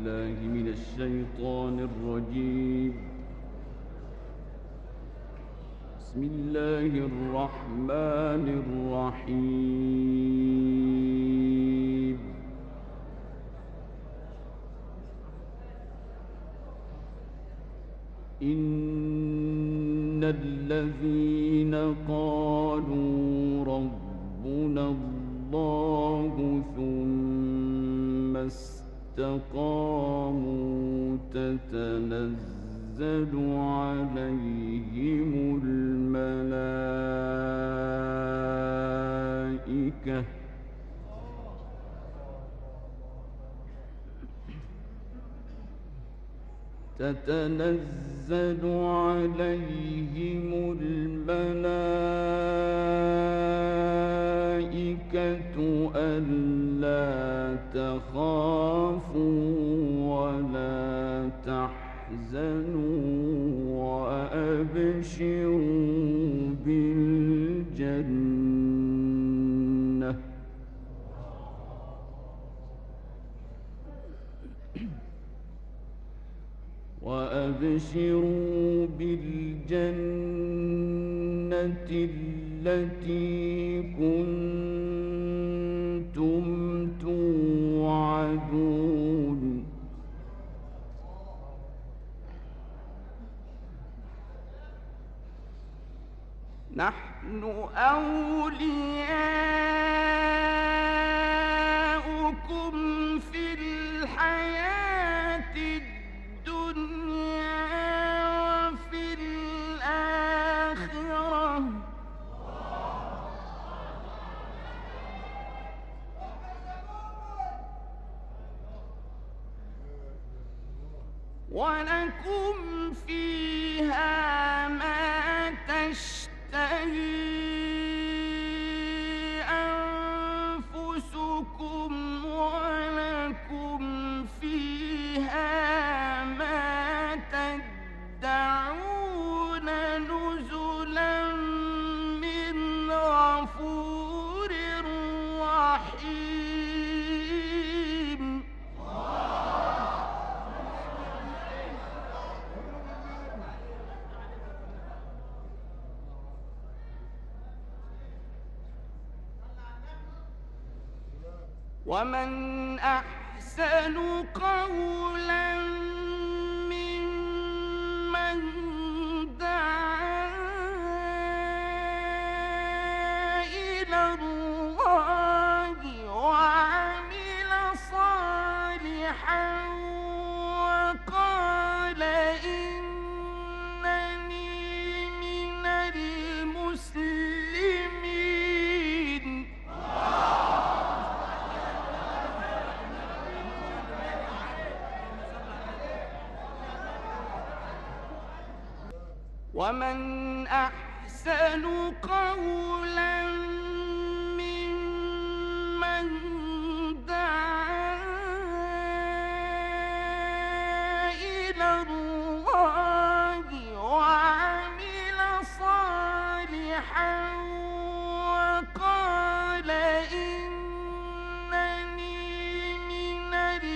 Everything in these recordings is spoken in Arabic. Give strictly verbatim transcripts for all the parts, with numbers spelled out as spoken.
بالله من الشيطان الرجيم. بسم الله الرحمن الرحيم. إن الذين قالوا ربنا الله ثم استقاموا تتنزل عليهم الملائكة تتنزل عليهم الملائكة ألا تخافوا ولا تحزنوا وأبشروا بالجنة وأبشروا بالجنة التي كنتم توعدون. نحن أولياؤكم في الحياة الدنيا وفي الآخرة ولكم فيها ما تشتهي أنفسكم ولكم فيها ما تدعون نزلا من غفور رحيم. ومن أحسن قولا ممن دعا إلى الله وعمل صالحا وقال إنني من المسلمين. ومن أحسن قولا ممن دعا إلى الله وعمل صالحا وقال إنني من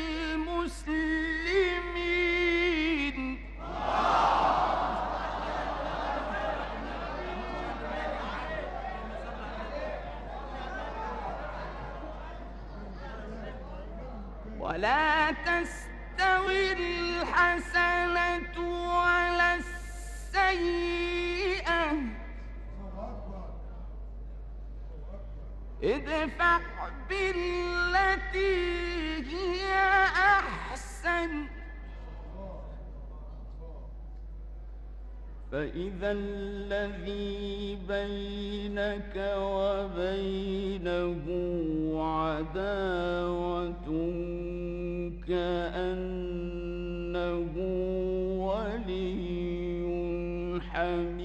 المسلمين. ولا تستوي الحسنة ولا السيئة ادفع بالتي هي أحسن فإذا الذي بينك وبينه عداوة كأنه ولي حميم.